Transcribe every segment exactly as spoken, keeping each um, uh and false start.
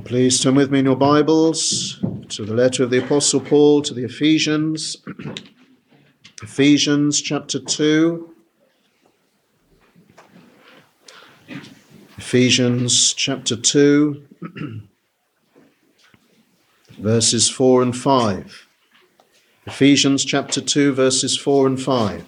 Please turn with me in your Bibles to the letter of the Apostle Paul to the Ephesians. Ephesians chapter two. Ephesians chapter two, verses four and five. Ephesians chapter two, verses four and five.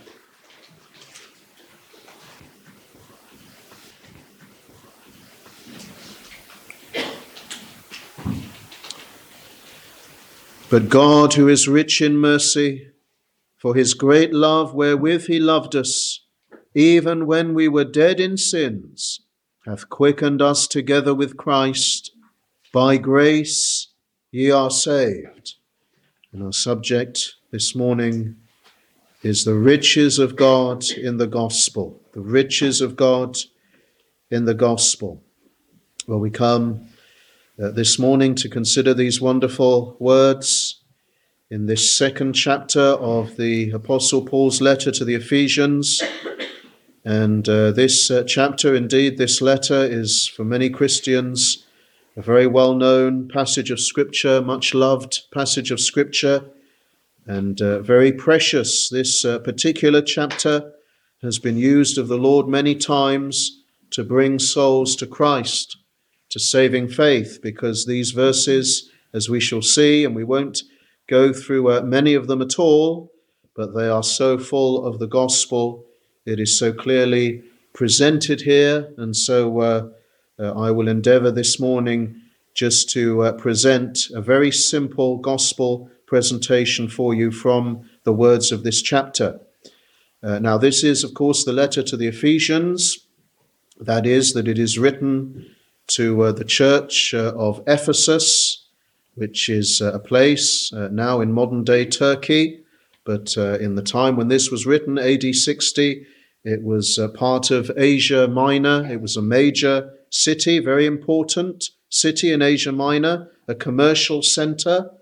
But God, who is rich in mercy, for his great love wherewith he loved us, even when we were dead in sins, hath quickened us together with Christ. By grace ye are saved. And our subject this morning is the riches of God in the gospel. The riches of God in the gospel. Well, we come Uh, this morning to consider these wonderful words in this second chapter of the Apostle Paul's letter to the Ephesians. And uh, this uh, chapter, indeed, this letter is for many Christians a very well-known passage of Scripture, much loved passage of Scripture, and uh, very precious. This uh, particular chapter has been used of the Lord many times to bring souls to Christ, to saving faith, because these verses, as we shall see, and we won't go through uh, many of them at all, but they are so full of the gospel. It is so clearly presented here, and so uh, uh, I will endeavor this morning just to uh, present a very simple gospel presentation for you from the words of this chapter. Uh, now, this is, of course, the letter to the Ephesians. That is, that it is written to uh, the church uh, of Ephesus, which is uh, a place uh, now in modern-day Turkey, but uh, in the time when this was written, A D sixty, it was uh, part of Asia Minor. It was a major city, very important city in Asia Minor, a commercial center,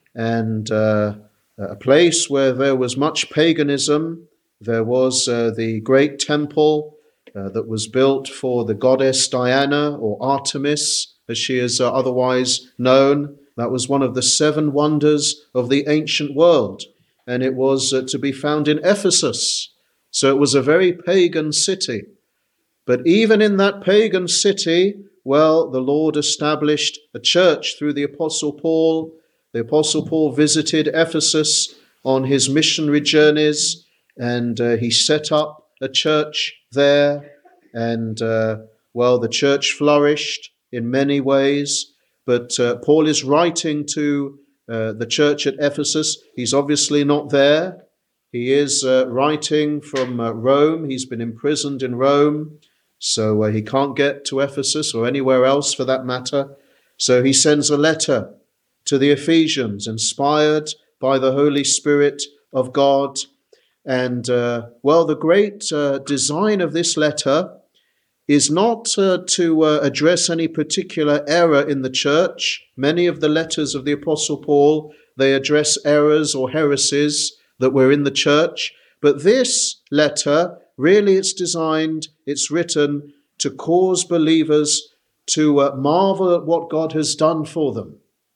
and uh, a place where there was much paganism. There was uh, the great temple Uh, that was built for the goddess Diana, or Artemis, as she is uh, otherwise known. That was one of the seven wonders of the ancient world, and it was uh, to be found in Ephesus. So it was a very pagan city. But even in that pagan city, well, the Lord established a church through the Apostle Paul. The Apostle Paul visited Ephesus on his missionary journeys, and uh, he set up a church there, and uh, well, the church flourished in many ways. But uh, Paul is writing to uh, the church at Ephesus. He's obviously not there. He is uh, writing from uh, Rome. He's been imprisoned in Rome, so uh, he can't get to Ephesus or anywhere else for that matter. So he sends a letter to the Ephesians, inspired by the Holy Spirit of God. And, uh, well, the great uh, design of this letter is not uh, to uh, address any particular error in the church. Many of the letters of the Apostle Paul, they address errors or heresies that were in the church. But this letter, really it's designed, it's written to cause believers to uh, marvel at what God has done for them,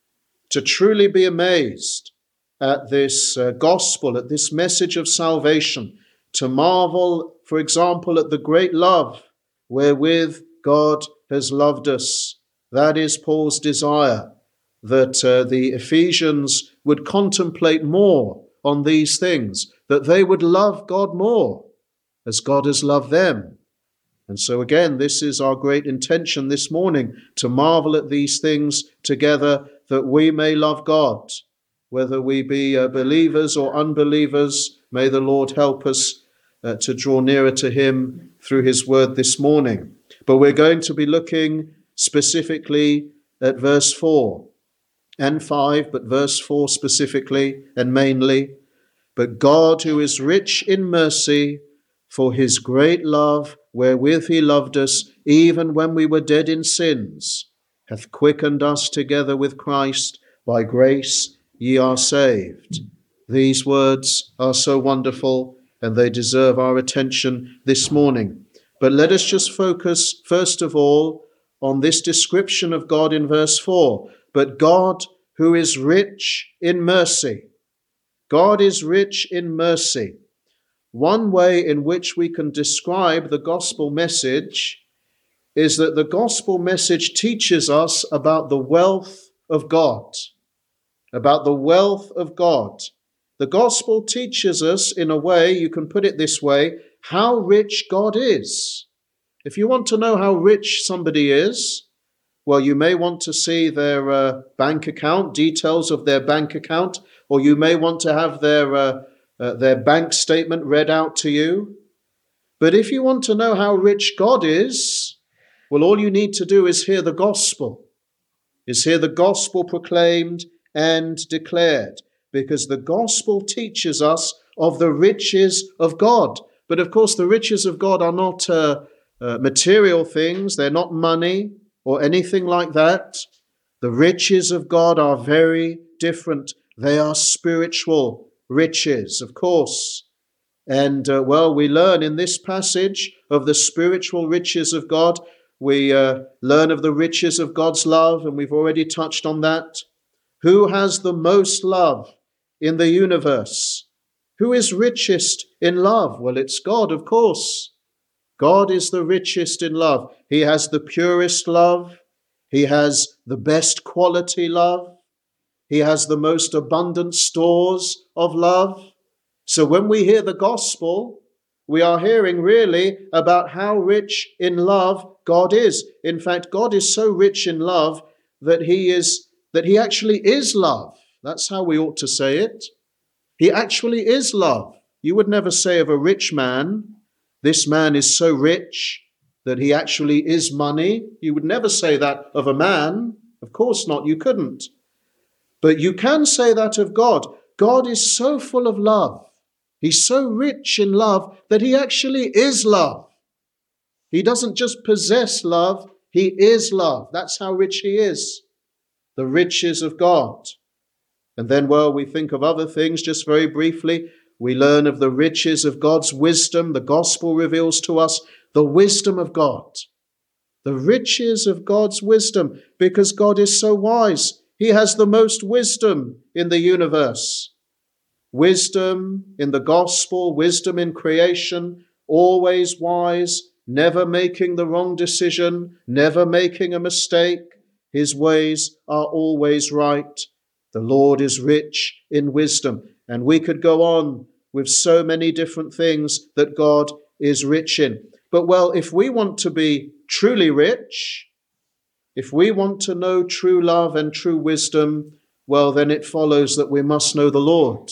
to truly be amazed at this uh, gospel, at this message of salvation, to marvel, for example, at the great love wherewith God has loved us. That is Paul's desire, that uh, the Ephesians would contemplate more on these things, that they would love God more as God has loved them. And so again, this is our great intention this morning, to marvel at these things together, that we may love God. Whether we be uh, believers or unbelievers, may the Lord help us uh, to draw nearer to him through his word this morning. But we're going to be looking specifically at verse four and five, but verse four specifically and mainly. But God, who is rich in mercy, for his great love wherewith he loved us, even when we were dead in sins, hath quickened us together with Christ. By grace ye are saved. These words are so wonderful, and they deserve our attention this morning. But let us just focus, first of all, on this description of God in verse four. But God, who is rich in mercy. God is rich in mercy. One way in which we can describe the gospel message is that the gospel message teaches us about the wealth of God. About the wealth of God. The gospel teaches us, in a way, you can put it this way, how rich God is. If you want to know how rich somebody is, well, you may want to see their uh, bank account, details of their bank account, or you may want to have their, uh, uh, their bank statement read out to you. But if you want to know how rich God is, well, all you need to do is hear the gospel, is hear the gospel proclaimed and declared, because the gospel teaches us of the riches of God. But of course, the riches of God are not uh, uh, material things. They're not money or anything like that. The riches of God are very different. They are spiritual riches, of course. And, uh, well, we learn in this passage of the spiritual riches of God. We uh, learn of the riches of God's love, and we've already touched on that. Who has the most love in the universe? Who is richest in love? Well, it's God, of course. God is the richest in love. He has the purest love. He has the best quality love. He has the most abundant stores of love. So when we hear the gospel, we are hearing really about how rich in love God is. In fact, God is so rich in love that he is, that he actually is love. That's how we ought to say it. He actually is love. You would never say of a rich man, this man is so rich that he actually is money. You would never say that of a man. Of course not, you couldn't. But you can say that of God. God is so full of love. He's so rich in love that he actually is love. He doesn't just possess love, he is love. That's how rich he is. The riches of God. And then, well, we think of other things just very briefly. We learn of the riches of God's wisdom. The gospel reveals to us the wisdom of God. The riches of God's wisdom, because God is so wise. He has the most wisdom in the universe. Wisdom in the gospel, wisdom in creation, always wise, never making the wrong decision, never making a mistake. His ways are always right. The Lord is rich in wisdom. And we could go on with so many different things that God is rich in. But well, if we want to be truly rich, if we want to know true love and true wisdom, well, then it follows that we must know the Lord.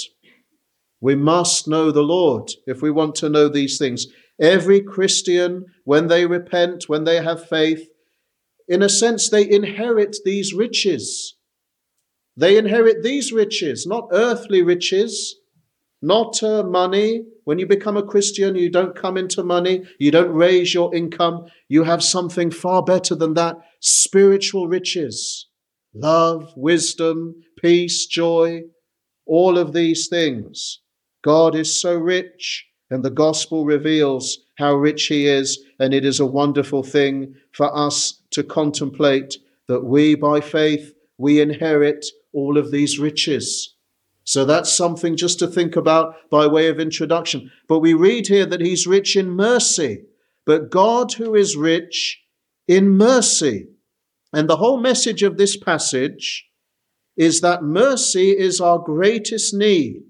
We must know the Lord if we want to know these things. Every Christian, when they repent, when they have faith, in a sense, they inherit these riches. They inherit these riches, not earthly riches, not uh, money. When you become a Christian, you don't come into money. You don't raise your income. You have something far better than that. Spiritual riches, love, wisdom, peace, joy, all of these things. God is so rich, and the gospel reveals how rich he is, and it is a wonderful thing for us to contemplate that we, by faith, we inherit all of these riches. So that's something just to think about by way of introduction. But we read here that he's rich in mercy, but God who is rich in mercy. And the whole message of this passage is that mercy is our greatest need.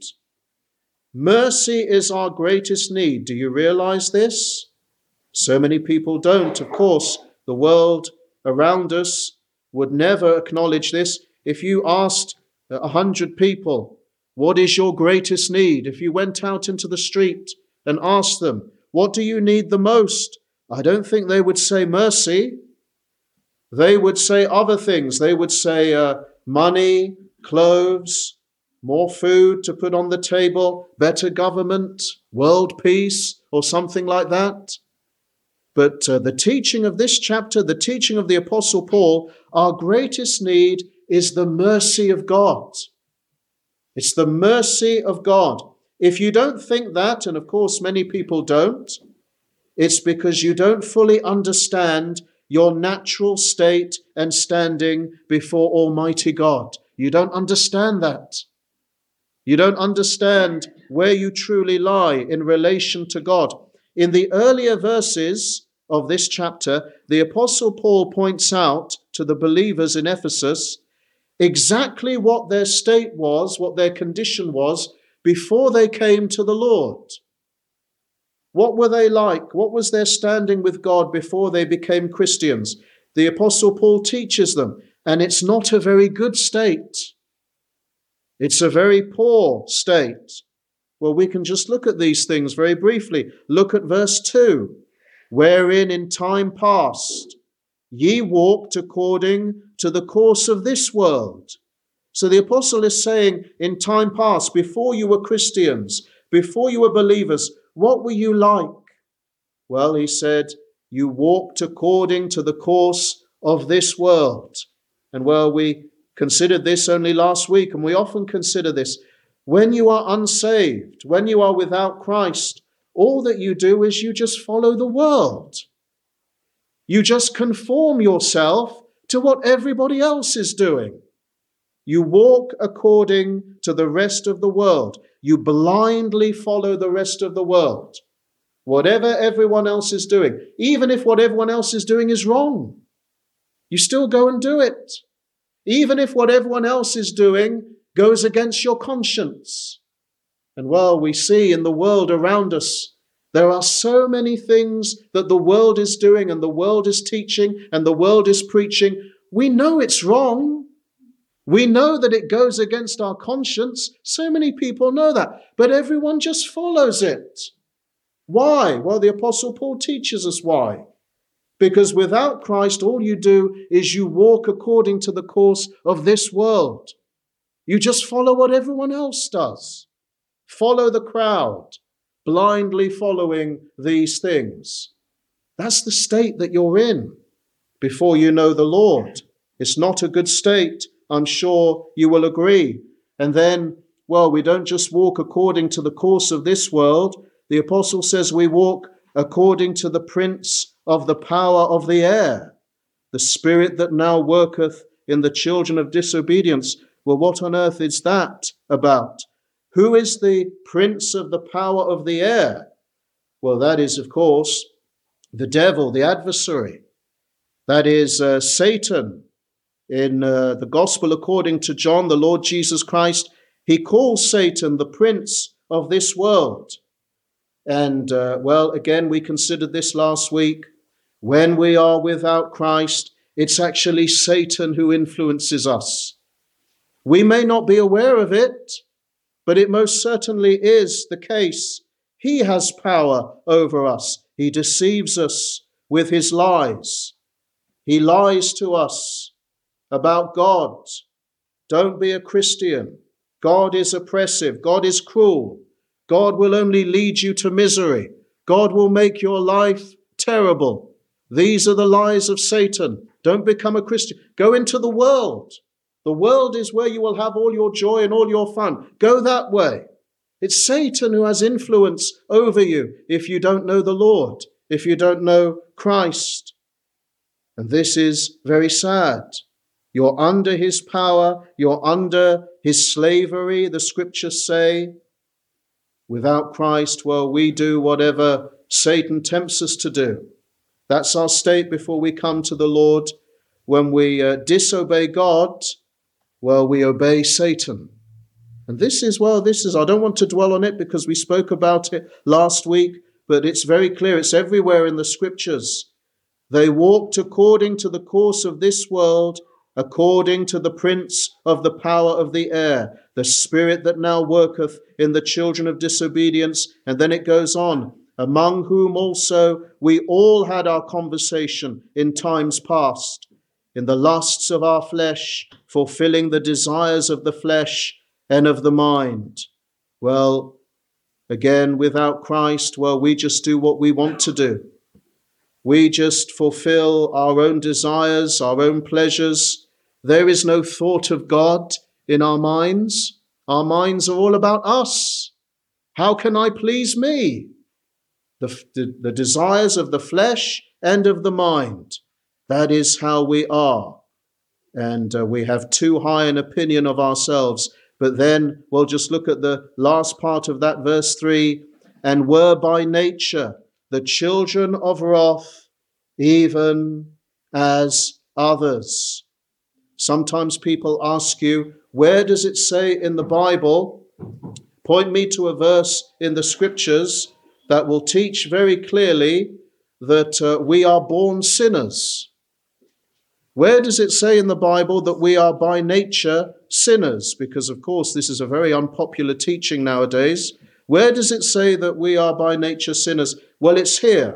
Mercy is our greatest need. Do you realize this? So many people don't. Of course, the world around us would never acknowledge this. If you asked a hundred people, what is your greatest need? If you went out into the street and asked them, what do you need the most? I don't think they would say mercy. They would say other things. They would say uh, money, clothes, more food to put on the table, better government, world peace, or something like that. But uh, the teaching of this chapter, the teaching of the Apostle Paul, our greatest need is the mercy of God. It's the mercy of God. If you don't think that, and of course many people don't, it's because you don't fully understand your natural state and standing before Almighty God. You don't understand that. You don't understand where you truly lie in relation to God. In the earlier verses of this chapter, the Apostle Paul points out to the believers in Ephesus exactly what their state was, what their condition was before they came to the Lord. What were they like? What was their standing with God before they became Christians? The Apostle Paul teaches them, and it's not a very good state. It's a very poor state. Well, we can just look at these things very briefly. Look at verse two, wherein in time past ye walked according to the course of this world. So the apostle is saying, in time past, before you were Christians, before you were believers, what were you like? Well, he said, you walked according to the course of this world. And well, we considered this only last week, and we often consider this. When you are unsaved, when you are without Christ, all that you do is you just follow the world. You just conform yourself to what everybody else is doing. You walk according to the rest of the world. You blindly follow the rest of the world. Whatever everyone else is doing, even if what everyone else is doing is wrong, you still go and do it. Even if what everyone else is doing goes against your conscience. And well, we see in the world around us, there are so many things that the world is doing and the world is teaching and the world is preaching. We know it's wrong. We know that it goes against our conscience. So many people know that, but everyone just follows it. Why? Well, the Apostle Paul teaches us why. Because without Christ, all you do is you walk according to the course of this world. You just follow what everyone else does. Follow the crowd, blindly following these things. That's the state that you're in before you know the Lord. It's not a good state. I'm sure you will agree. And then, well, we don't just walk according to the course of this world. The apostle says we walk according to the prince of the power of the air, the spirit that now worketh in the children of disobedience. Well, what on earth is that about? Who is the prince of the power of the air? Well, that is, of course, the devil, the adversary. That is uh, Satan. In uh, the gospel according to John, the Lord Jesus Christ, he calls Satan the prince of this world. And, uh, well, again, we considered this last week. When we are without Christ, it's actually Satan who influences us. We may not be aware of it, but it most certainly is the case. He has power over us. He deceives us with his lies. He lies to us about God. Don't be a Christian. God is oppressive. God is cruel. God will only lead you to misery. God will make your life terrible. These are the lies of Satan. Don't become a Christian. Go into the world. The world is where you will have all your joy and all your fun. Go that way. It's Satan who has influence over you if you don't know the Lord, if you don't know Christ. And this is very sad. You're under his power. You're under his slavery, the scriptures say. Without Christ, well, we do whatever Satan tempts us to do. That's our state before we come to the Lord. When we uh, disobey God, well, we obey Satan. And this is, well, this is, I don't want to dwell on it because we spoke about it last week, but it's very clear. It's everywhere in the scriptures. They walked according to the course of this world, according to the prince of the power of the air, the spirit that now worketh in the children of disobedience. And then it goes on, among whom also we all had our conversation in times past, in the lusts of our flesh, fulfilling the desires of the flesh and of the mind. Well, again, without Christ, well, we just do what we want to do. We just fulfill our own desires, our own pleasures. There is no thought of God in our minds. Our minds are all about us. How can I please me? The, the, the desires of the flesh and of the mind. That is how we are. And uh, we have too high an opinion of ourselves. But then we'll just look at the last part of that verse three. And were by nature the children of wrath, even as others. Sometimes people ask you, where does it say in the Bible? Point me to a verse in the scriptures that will teach very clearly that uh, we are born sinners. Where does it say in the Bible that we are by nature sinners? Because, of course, this is a very unpopular teaching nowadays. Where does it say that we are by nature sinners? Well, it's here.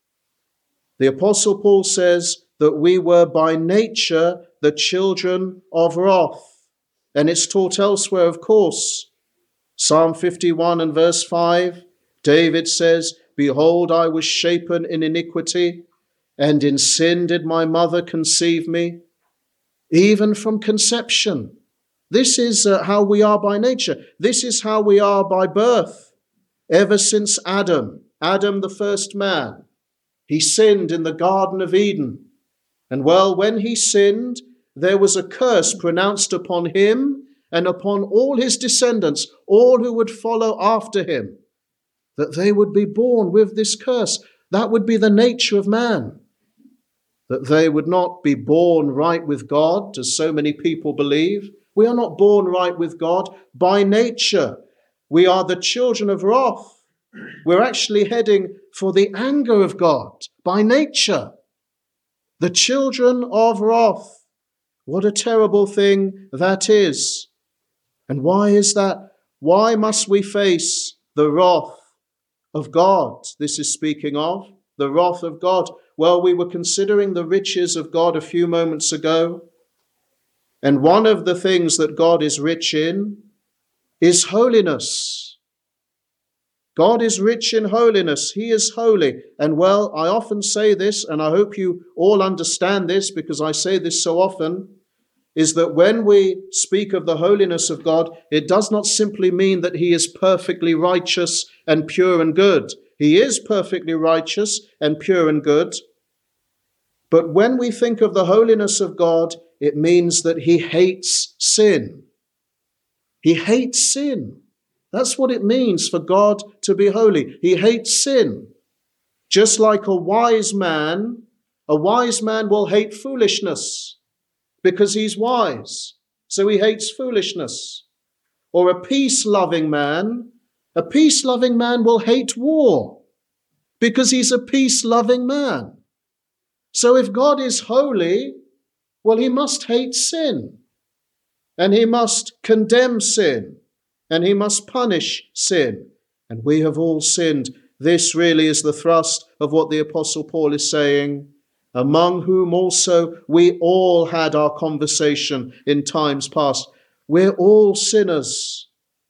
The Apostle Paul says that we were by nature the children of wrath. And it's taught elsewhere, of course. Psalm fifty-one and verse five, David says, "Behold, I was shapen in iniquity, and in sin did my mother conceive me." Even from conception. This is uh, how we are by nature. This is how we are by birth. Ever since Adam, Adam the first man, he sinned in the Garden of Eden. And well, when he sinned, there was a curse pronounced upon him and upon all his descendants, all who would follow after him, that they would be born with this curse. That would be the nature of man. That they would not be born right with God, as so many people believe. We are not born right with God by nature. We are the children of wrath. We're actually heading for the anger of God by nature. The children of wrath. What a terrible thing that is. And why is that? Why must we face the wrath of God? This is speaking of the wrath of God. Well, we were considering the riches of God a few moments ago. And one of the things that God is rich in is holiness. God is rich in holiness. He is holy. And well, I often say this, and I hope you all understand this because I say this so often, is that when we speak of the holiness of God, it does not simply mean that he is perfectly righteous and pure and good. He is perfectly righteous and pure and good. But when we think of the holiness of God, it means that he hates sin. He hates sin. That's what it means for God to be holy. He hates sin. Just like a wise man, a wise man will hate foolishness because he's wise. So he hates foolishness. Or a peace-loving man, a peace-loving man will hate war because he's a peace-loving man. So if God is holy, well, he must hate sin, and he must condemn sin, and he must punish sin. And we have all sinned. This really is the thrust of what the Apostle Paul is saying, among whom also we all had our conversation in times past. We're all sinners.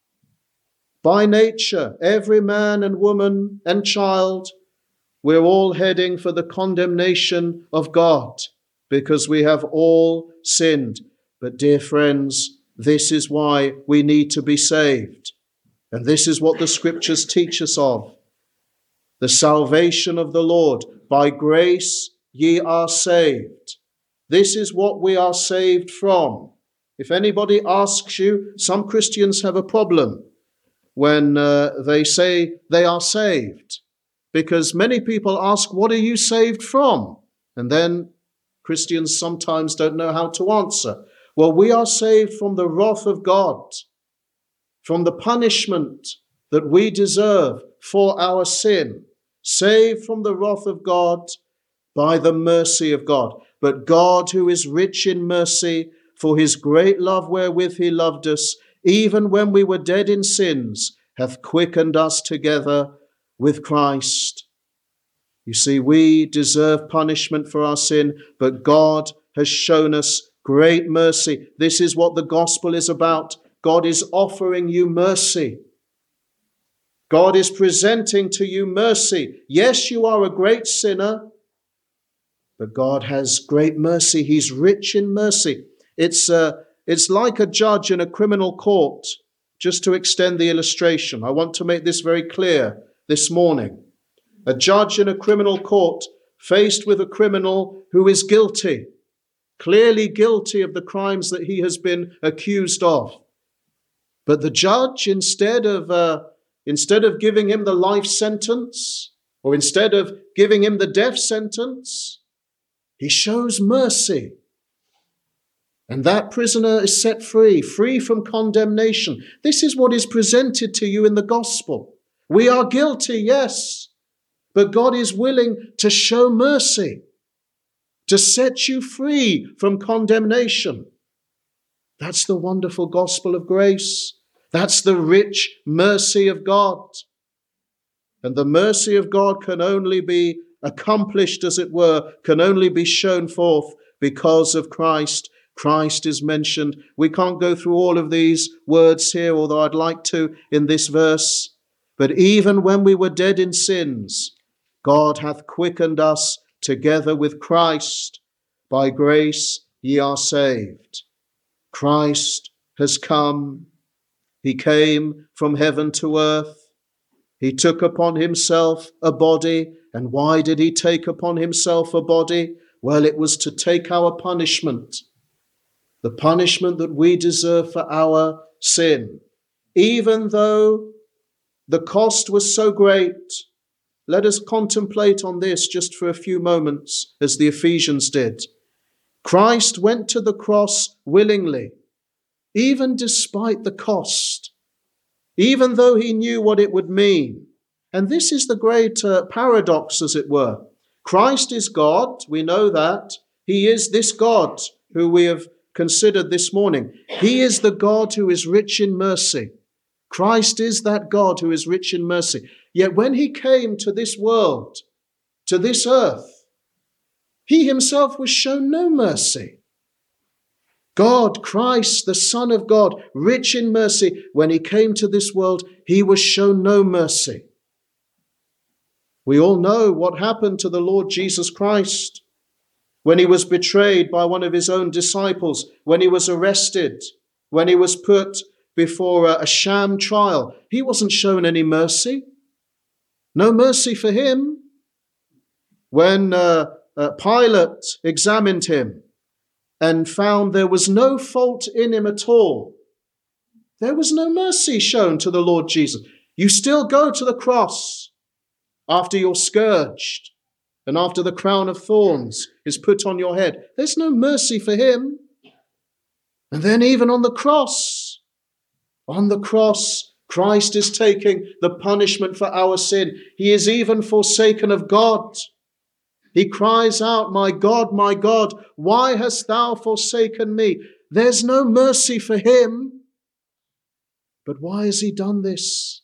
By nature, every man and woman and child, we're all heading for the condemnation of God because we have all sinned. But dear friends, this is why we need to be saved. And this is what the scriptures teach us of. The salvation of the Lord. By grace ye are saved. This is what we are saved from. If anybody asks you, some Christians have a problem when uh, they say they are saved. Because many people ask, what are you saved from? And then Christians sometimes don't know how to answer. Well, we are saved from the wrath of God, from the punishment that we deserve for our sin, saved from the wrath of God by the mercy of God. But God, who is rich in mercy, for his great love wherewith he loved us, even when we were dead in sins, hath quickened us together with Christ. You see, we deserve punishment for our sin, but God has shown us great mercy. This is what the gospel is about. God is offering you mercy. God is presenting to you mercy. Yes, you are a great sinner, but God has great mercy. He's rich in mercy. It's, uh, it's like a judge in a criminal court. Just to extend the illustration, I want to make this very clear this morning. A judge in a criminal court faced with a criminal who is guilty, clearly guilty of the crimes that he has been accused of. But the judge, instead of, uh, instead of giving him the life sentence, or instead of giving him the death sentence, he shows mercy. And that prisoner is set free, free from condemnation. This is what is presented to you in the gospel. We are guilty, yes, but God is willing to show mercy, to set you free from condemnation. That's the wonderful gospel of grace. That's the rich mercy of God. And the mercy of God can only be accomplished, as it were, can only be shown forth because of Christ. Christ is mentioned. We can't go through all of these words here, although I'd like to in this verse. But even when we were dead in sins, God hath quickened us together with Christ. By grace ye are saved. Christ has come. He came from heaven to earth. He took upon himself a body. And why did he take upon himself a body? Well, it was to take our punishment. The punishment that we deserve for our sin. Even though the cost was so great, let us contemplate on this just for a few moments, as the Ephesians did. Christ went to the cross willingly, even despite the cost, even though he knew what it would mean. And this is the great uh, paradox, as it were. Christ is God, we know that. He is this God who we have considered this morning. He is the God who is rich in mercy. Christ is that God who is rich in mercy. Yet when he came to this world, to this earth, he himself was shown no mercy. God, Christ, the Son of God, rich in mercy, when he came to this world, he was shown no mercy. We all know what happened to the Lord Jesus Christ when he was betrayed by one of his own disciples, when he was arrested, when he was put before a, a sham trial. He wasn't shown any mercy. No mercy for him. When uh, uh, Pilate examined him and found there was no fault in him at all, there was no mercy shown to the Lord Jesus. You still go to the cross after you're scourged and after the crown of thorns is put on your head. There's no mercy for him. And then even on the cross, on the cross, Christ is taking the punishment for our sin. He is even forsaken of God. He cries out, "My God, my God, why hast thou forsaken me?" There's no mercy for him. But why has he done this?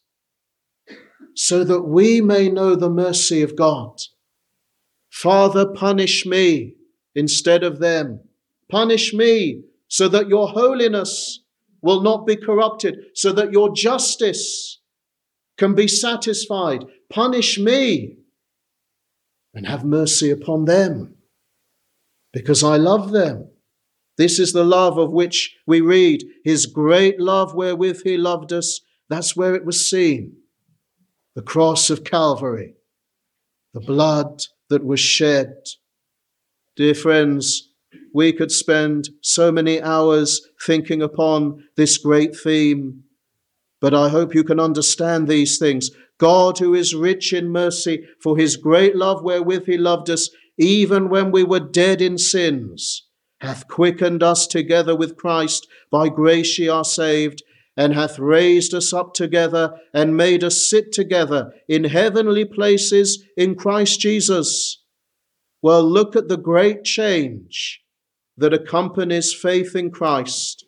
So that we may know the mercy of God. Father, punish me instead of them. Punish me so that your holiness will not be corrupted, so that your justice can be satisfied. Punish me and have mercy upon them, because I love them. This is the love of which we read, his great love wherewith he loved us. That's where it was seen. The cross of Calvary, the blood that was shed. Dear friends, we could spend so many hours thinking upon this great theme, but I hope you can understand these things. God, who is rich in mercy, for his great love wherewith he loved us, even when we were dead in sins, hath quickened us together with Christ. By grace ye are saved, and hath raised us up together and made us sit together in heavenly places in Christ Jesus. Well, look at the great change that accompanies faith in Christ.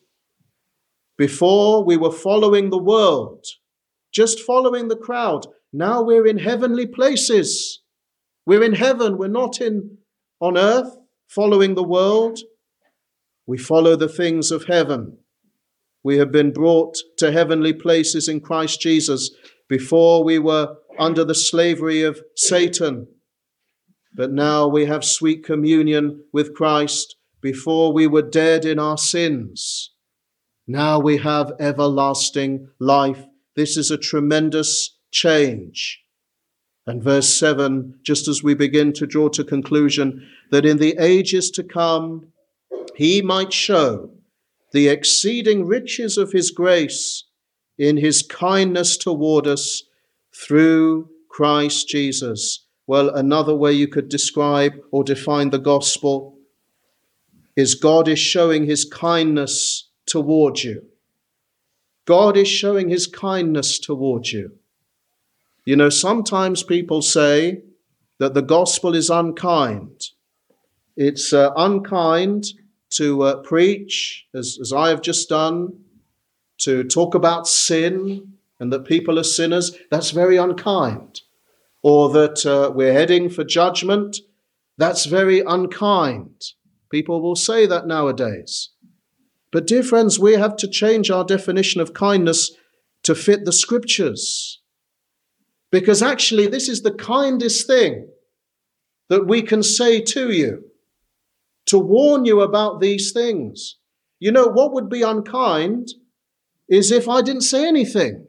Before, we were following the world, just following the crowd. Now we're in heavenly places. We're in heaven. We're not in on earth following the world. We follow the things of heaven. We have been brought to heavenly places in Christ Jesus. Before, we were under the slavery of Satan, but now we have sweet communion with Christ. Before, we were dead in our sins. Now we have everlasting life. This is a tremendous change. And verse seven, just as we begin to draw to conclusion, that in the ages to come, he might show the exceeding riches of his grace in his kindness toward us through Christ Jesus. Well, another way you could describe or define the gospel is God is showing his kindness toward you. God is showing his kindness toward you. You know, sometimes people say that the gospel is unkind. It's uh, unkind to uh, preach, as, as I have just done, to talk about sin and that people are sinners. That's very unkind. Or that uh, we're heading for judgment. That's very unkind. People will say that nowadays. But dear friends, we have to change our definition of kindness to fit the scriptures. Because actually, this is the kindest thing that we can say to you, to warn you about these things. You know, what would be unkind is if I didn't say anything.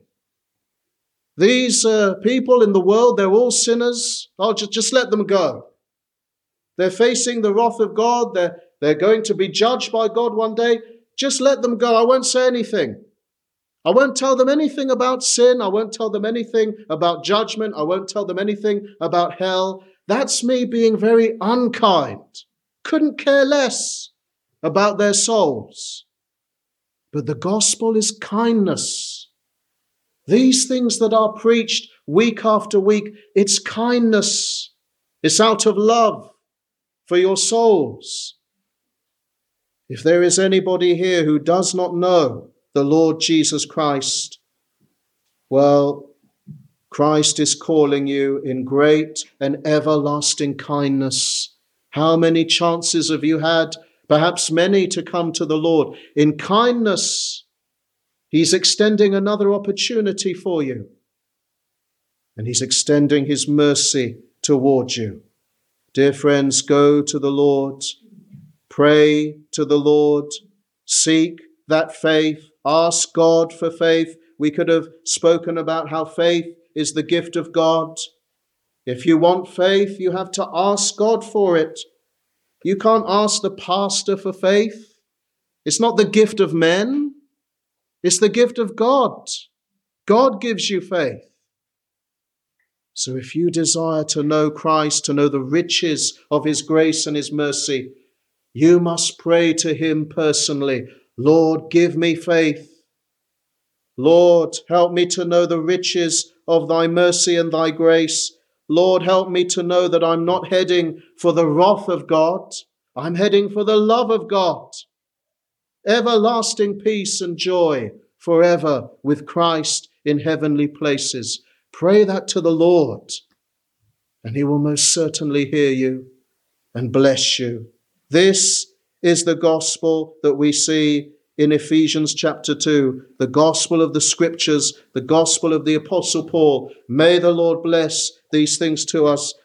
These uh, people in the world, they're all sinners. I'll just, just let them go. They're facing the wrath of God. They're, they're going to be judged by God one day. Just let them go. I won't say anything. I won't tell them anything about sin. I won't tell them anything about judgment. I won't tell them anything about hell. That's me being very unkind. Couldn't care less about their souls. But the gospel is kindness. These things that are preached week after week, it's kindness. It's out of love for your souls. If there is anybody here who does not know the Lord Jesus Christ, well, Christ is calling you in great and everlasting kindness. How many chances have you had? Perhaps many, to come to the Lord. In kindness, he's extending another opportunity for you. And he's extending his mercy towards you. Dear friends, go to the Lord. Pray to the Lord. Seek that faith. Ask God for faith. We could have spoken about how faith is the gift of God. If you want faith, you have to ask God for it. You can't ask the pastor for faith. It's not the gift of men. It's the gift of God. God gives you faith. So if you desire to know Christ, to know the riches of his grace and his mercy, you must pray to him personally. Lord, give me faith. Lord, help me to know the riches of thy mercy and thy grace. Lord, help me to know that I'm not heading for the wrath of God. I'm heading for the love of God. Everlasting peace and joy forever with Christ in heavenly places. Pray that to the Lord, and he will most certainly hear you and bless you. This is the gospel that we see in Ephesians chapter two, the gospel of the scriptures, the gospel of the Apostle Paul. May the Lord bless these things to us